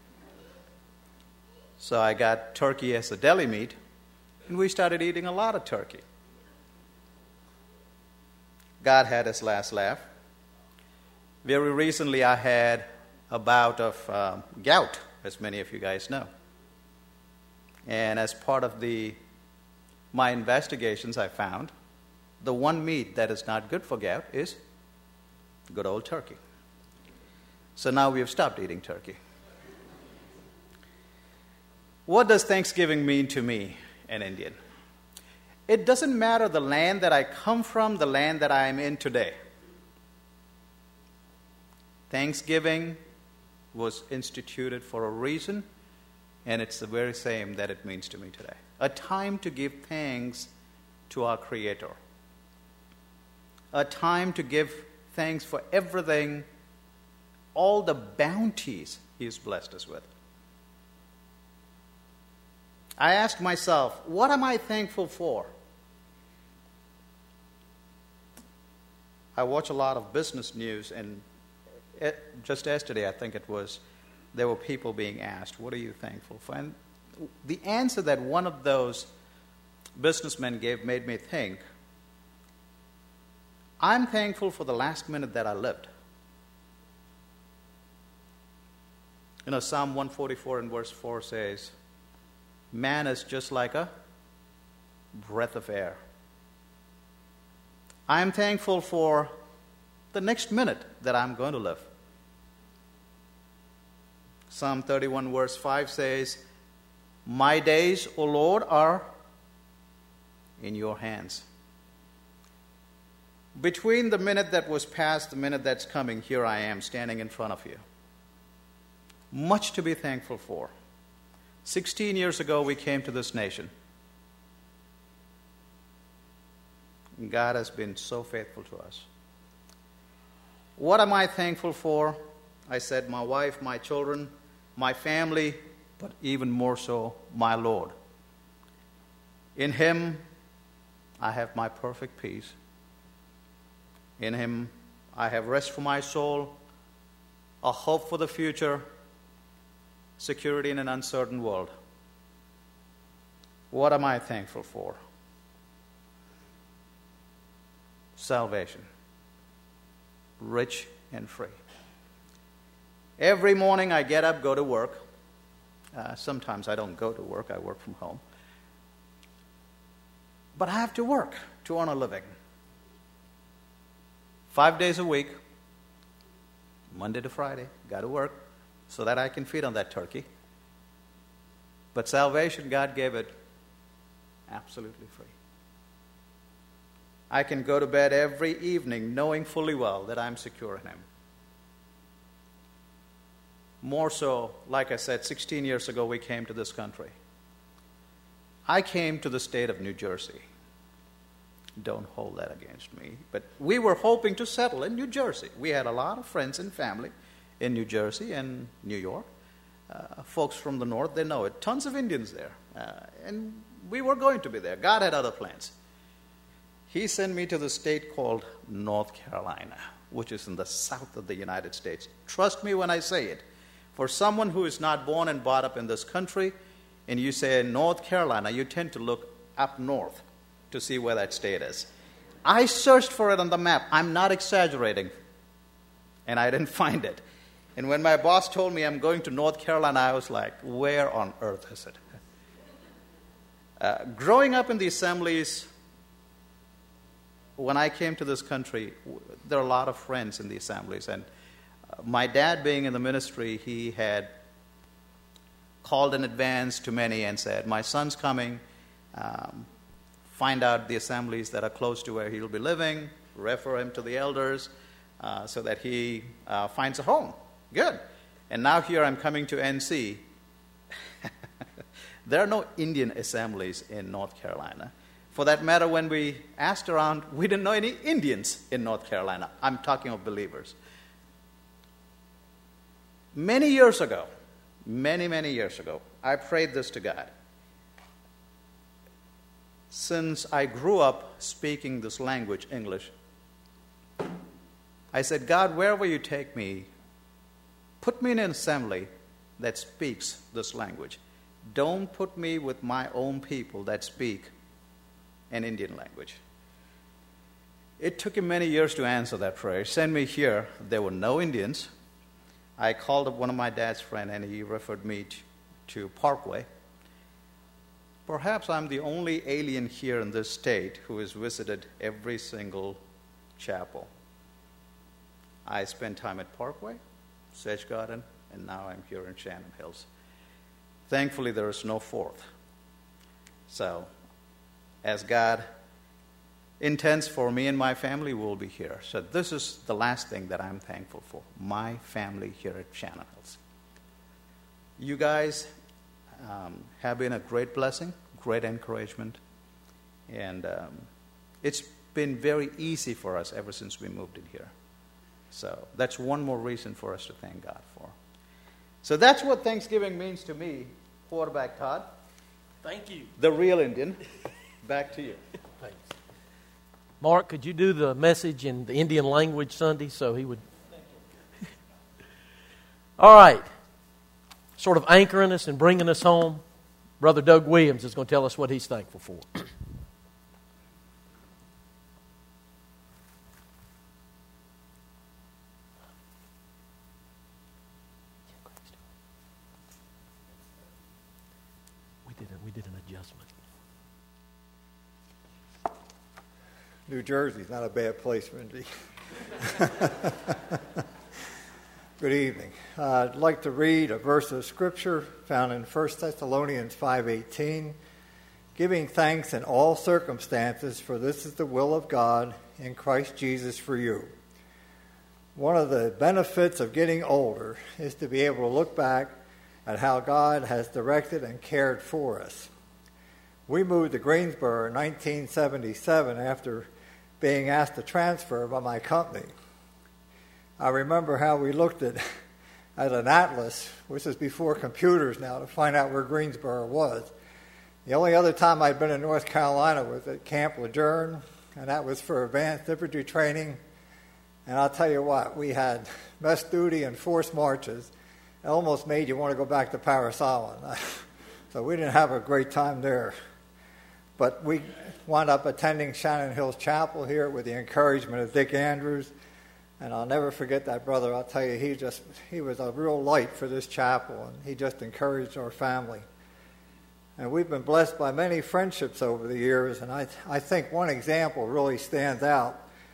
So I got turkey as a deli meat, and we started eating a lot of turkey. God had his last laugh. Very recently, I had a bout of gout, as many of you guys know. And as part of my investigations, I found the one meat that is not good for gout is good old turkey. So now we have stopped eating turkey. What does Thanksgiving mean to me, an Indian? It doesn't matter the land that I come from, the land that I am in today. Thanksgiving was instituted for a reason, and it's the very same that it means to me today. A time to give thanks to our Creator. A time to give thanks for everything, all the bounties He has blessed us with. I asked myself, what am I thankful for? I watch a lot of business news, and just yesterday, I think it was, there were people being asked, what are you thankful for? And the answer that one of those businessmen gave made me think, I'm thankful for the last minute that I lived. You know, Psalm 144 and verse 4 says, man is just like a breath of air. I am thankful for the next minute that I'm going to live. Psalm 31 verse 5 says, my days, O Lord, are in your hands. Between the minute that was past, the minute that's coming, here I am standing in front of you. Much to be thankful for. 16 years ago, we came to this nation. God has been so faithful to us. What am I thankful for? I said, my wife, my children, my family, but even more so, my Lord. In Him, I have my perfect peace. In Him, I have rest for my soul, a hope for the future, security in an uncertain world. What am I thankful for? Salvation, rich and free. Every morning I get up, go to work. Sometimes I don't go to work, I work from home. But I have to work to earn a living. 5 days a week, Monday to Friday, got to work so that I can feed on that turkey. But salvation, God gave it absolutely free. I can go to bed every evening knowing fully well that I'm secure in Him. More so, like I said, 16 years ago we came to this country. I came to the state of New Jersey. Don't hold that against me. But we were hoping to settle in New Jersey. We had a lot of friends and family in New Jersey and New York. Folks from the north, they know it. Tons of Indians there. And we were going to be there. God had other plans. He sent me to the state called North Carolina, which is in the south of the United States. Trust me when I say it. For someone who is not born and brought up in this country, and you say North Carolina, you tend to look up north to see where that state is. I searched for it on the map. I'm not exaggerating. And I didn't find it. And when my boss told me I'm going to North Carolina, I was like, where on earth is it? Growing up in the assemblies, when I came to this country, there are a lot of friends in the assemblies. And my dad being in the ministry, he had called in advance to many and said, my son's coming. Find out the assemblies that are close to where he'll be living, refer him to the elders so that he finds a home. Good. And now here I'm coming to NC. There are no Indian assemblies in North Carolina. For that matter, when we asked around, we didn't know any Indians in North Carolina. I'm talking of believers. Many years ago, many years ago, I prayed this to God. Since I grew up speaking this language, English, I said, God, wherever you take me, put me in an assembly that speaks this language. Don't put me with my own people that speak an Indian language. It took him many years to answer that prayer. He sent me here. There were no Indians. I called up one of my dad's friends, and he referred me to Parkway. Perhaps I'm the only alien here in this state who has visited every single chapel. I spent time at Parkway, Sedge Garden, and now I'm here in Shannon Hills. Thankfully, there is no fourth. So, as God intends for me and my family, we'll be here. So this is the last thing that I'm thankful for, my family here at Shannon Hills. You guys have been a great blessing, great encouragement, and it's been very easy for us ever since we moved in here. So that's one more reason for us to thank God for. So that's what Thanksgiving means to me, Quarterback Todd. Thank you. The real Indian. Back to you. Thanks. Mark, could you do the message in the Indian language Sunday so he would... All right. Sort of anchoring us and bringing us home, Brother Doug Williams is going to tell us what he's thankful for. We did an adjustment. New Jersey's not a bad place, Mindy. Good evening. I'd like to read a verse of Scripture found in 1 Thessalonians 5:18. Giving thanks in all circumstances, for this is the will of God in Christ Jesus for you. One of the benefits of getting older is to be able to look back at how God has directed and cared for us. We moved to Greensboro in 1977 after being asked to transfer by my company. I remember how we looked at an atlas, which is before computers now, to find out where Greensboro was. The only other time I'd been in North Carolina was at Camp Lejeune, and that was for advanced infantry training. And I'll tell you what, we had mess duty and forced marches. It almost made you want to go back to Parris Island. So we didn't have a great time there. But we wound up attending Shannon Hills Chapel here with the encouragement of Dick Andrews. And I'll never forget that brother. I'll tell you, he was a real light for this chapel, and he just encouraged our family. And we've been blessed by many friendships over the years, and I think one example really stands out.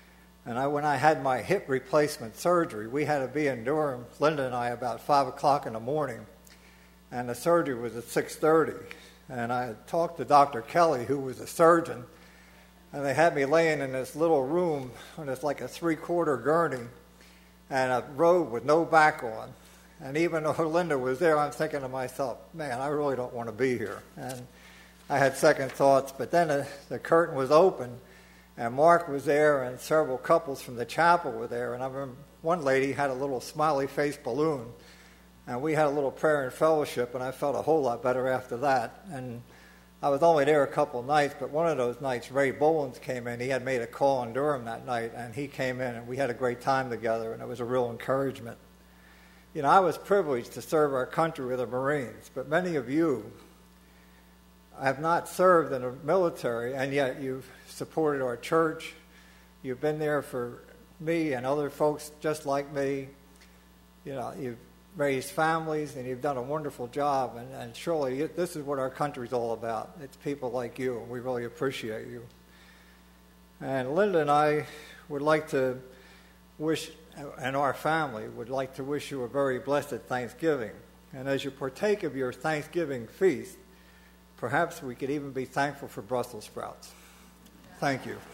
And when I had my hip replacement surgery, we had to be in Durham, Linda and I, about 5 o'clock in the morning. And the surgery was at 6:30. And I had talked to Dr. Kelly, who was a surgeon, and they had me laying in this little room on this like a 3/4 gurney and a robe with no back on. And even though Linda was there, I'm thinking to myself, man, I really don't want to be here. And I had second thoughts, but then the curtain was open, and Mark was there, and several couples from the chapel were there. And I remember one lady had a little smiley face balloon, and we had a little prayer and fellowship, and I felt a whole lot better after that. And I was only there a couple of nights, but one of those nights, Ray Bolins came in. He had made a call in Durham that night, and he came in, and we had a great time together, and it was a real encouragement. You know, I was privileged to serve our country with the Marines, but many of you have not served in the military, and yet you've supported our church. You've been there for me and other folks just like me. You know, you've raised families, and you've done a wonderful job, and surely this is what our country's all about. It's people like you, and we really appreciate you. And Linda and I would like to wish, and our family would like to wish you a very blessed Thanksgiving. And as you partake of your Thanksgiving feast, perhaps we could even be thankful for Brussels sprouts. Thank you.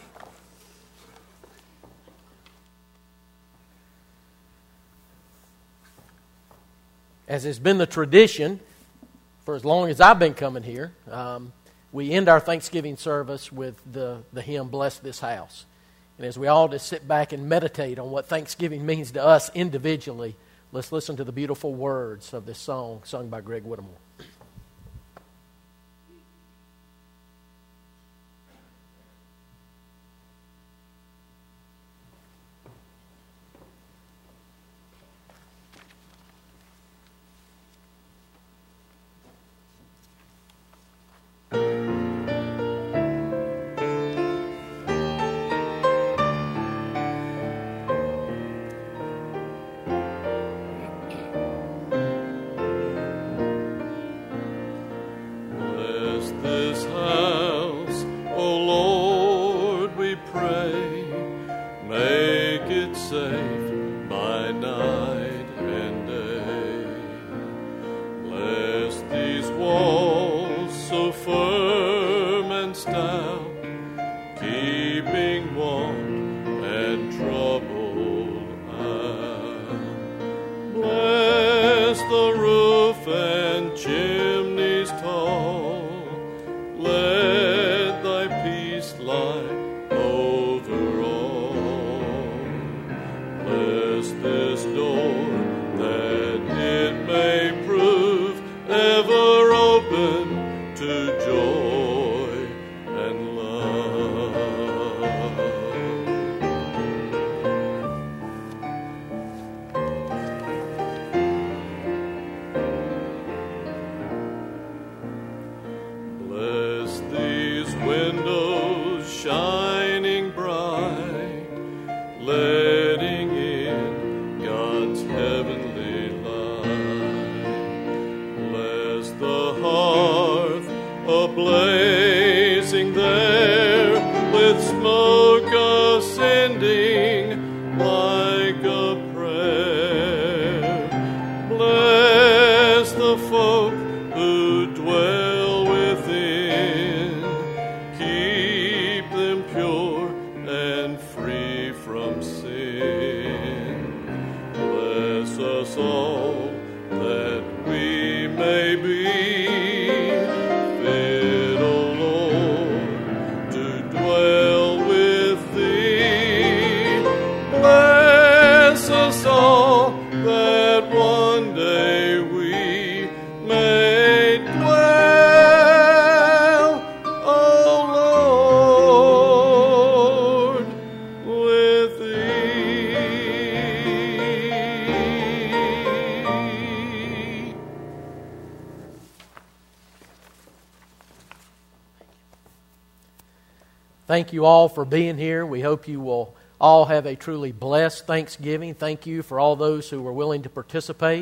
As has been the tradition for as long as I've been coming here, we end our Thanksgiving service with the hymn, Bless This House. And as we all just sit back and meditate on what Thanksgiving means to us individually, let's listen to the beautiful words of this song sung by Greg Whittemore. Thank you all for being here. We hope you will all have a truly blessed Thanksgiving. Thank you for all those who were willing to participate.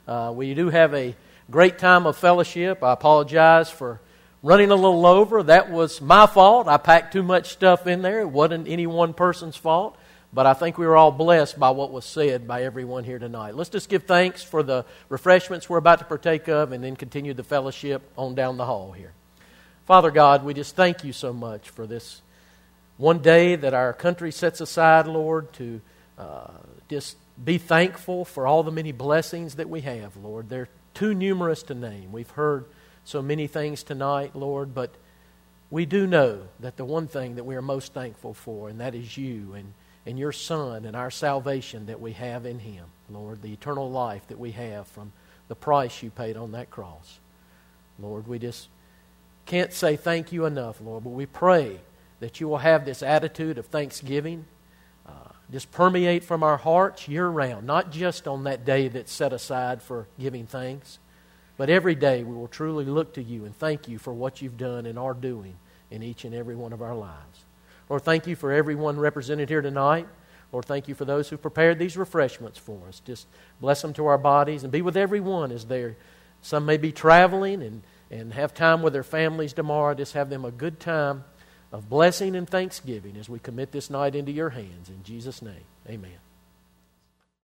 We do have a great time of fellowship. I apologize for running a little over. That was my fault. I packed too much stuff in there. It wasn't any one person's fault. but I think we were all blessed by what was said by everyone here tonight. Let's just give thanks for the refreshments we're about to partake of and then continue the fellowship on down the hall here. Father God, we just thank you so much for this one day that our country sets aside, Lord, to just be thankful for all the many blessings that we have, Lord. They're too numerous to name. We've heard so many things tonight, Lord, but we do know that the one thing that we are most thankful for, and that is you and your Son and our salvation that we have in Him, Lord, the eternal life that we have from the price you paid on that cross. Lord, we just can't say thank you enough, Lord, but we pray that you will have this attitude of thanksgiving just permeate from our hearts year-round, not just on that day that's set aside for giving thanks, but every day we will truly look to you and thank you for what you've done and are doing in each and every one of our lives. Lord, thank you for everyone represented here tonight. Lord, thank you for those who prepared these refreshments for us. Just bless them to our bodies and be with everyone as they're, some may be traveling and have time with their families tomorrow. Just have them a good time of blessing and thanksgiving as we commit this night into your hands. In Jesus' name, amen.